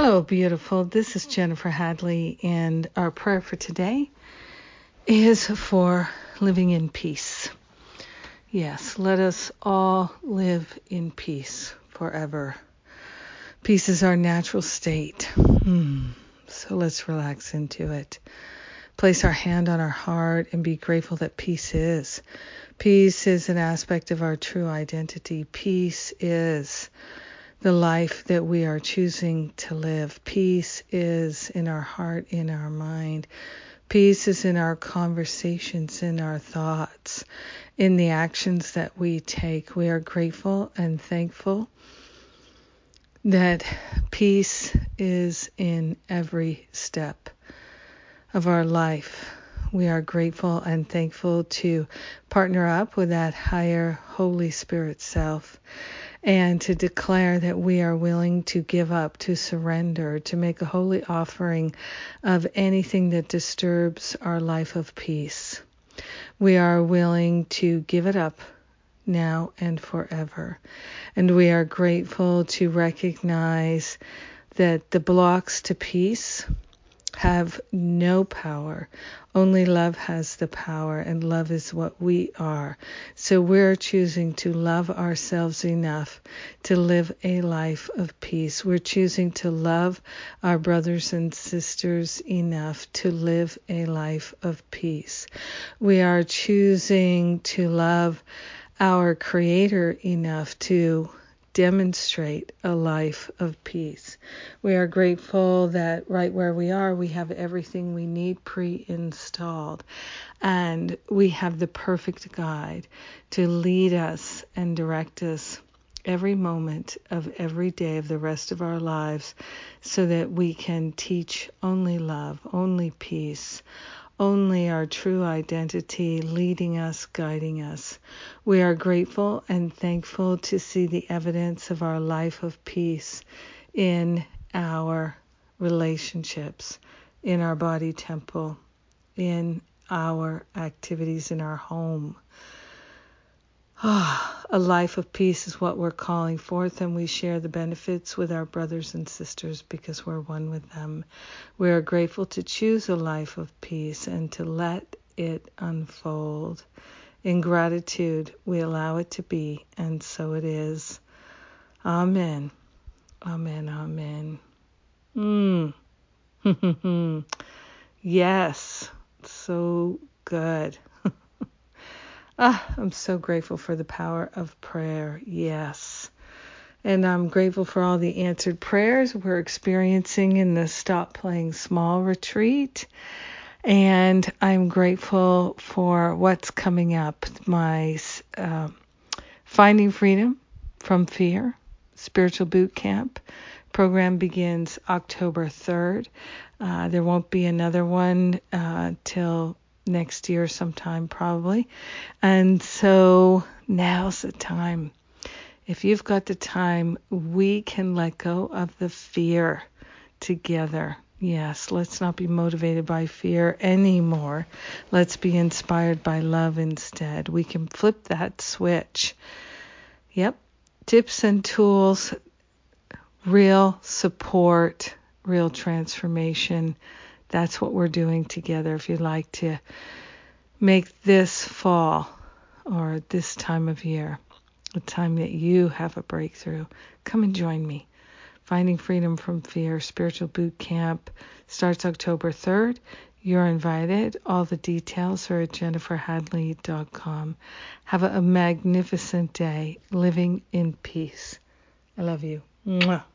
Hello, beautiful. This is Jennifer Hadley, and our prayer for today is for living in peace. Yes, let us all live in peace forever. Peace is our natural state. So let's relax into it. Place our hand on our heart and be grateful that peace is. Peace is an aspect of our true identity. Peace is the life that we are choosing to live. Peace is in our heart, in our mind. Peace is in our conversations, in our thoughts, in the actions that we take. We are grateful and thankful that peace is in every step of our life. We are grateful and thankful to partner up with that higher Holy Spirit self and to declare that we are willing to give up, to surrender, to make a holy offering of anything that disturbs our life of peace. We are willing to give it up now and forever. And we are grateful to recognize that the blocks to peace have no power. Only love has the power, and love is what we are. So we're choosing to love ourselves enough to live a life of peace. We're choosing to love our brothers and sisters enough to live a life of peace. We are choosing to love our Creator enough to demonstrate a life of peace. We are grateful that right where we are, we have everything we need pre-installed, and we have the perfect guide to lead us and direct us every moment of every day of the rest of our lives so that we can teach only love, only peace, only our true identity leading us, guiding us. We are grateful and thankful to see the evidence of our life of peace in our relationships, in our body temple, in our activities in our home. A life of peace is what we're calling forth, and we share the benefits with our brothers and sisters because we're one with them. We are grateful to choose a life of peace and to let it unfold. In gratitude, we allow it to be, and so it is. Amen. Amen. Amen. Yes, so good. I'm so grateful for the power of prayer. Yes. And I'm grateful for all the answered prayers we're experiencing in the Stop Playing Small retreat. And I'm grateful for what's coming up. My Finding Freedom from Fear Spiritual Boot Camp program begins October 3rd. There won't be another one till next year sometime probably. And so now's the time. If you've got the time, we can let go of the fear together. Yes, let's not be motivated by fear anymore. Let's be inspired by love instead. We can flip that switch. Yep. Tips and tools, real support, real transformation. That's what we're doing together. If you'd like to make this fall or this time of year a time that you have a breakthrough, come and join me. Finding Freedom from Fear Spiritual Boot Camp starts October 3rd. You're invited. All the details are at jenniferhadley.com. Have a magnificent day living in peace. I love you. Mwah.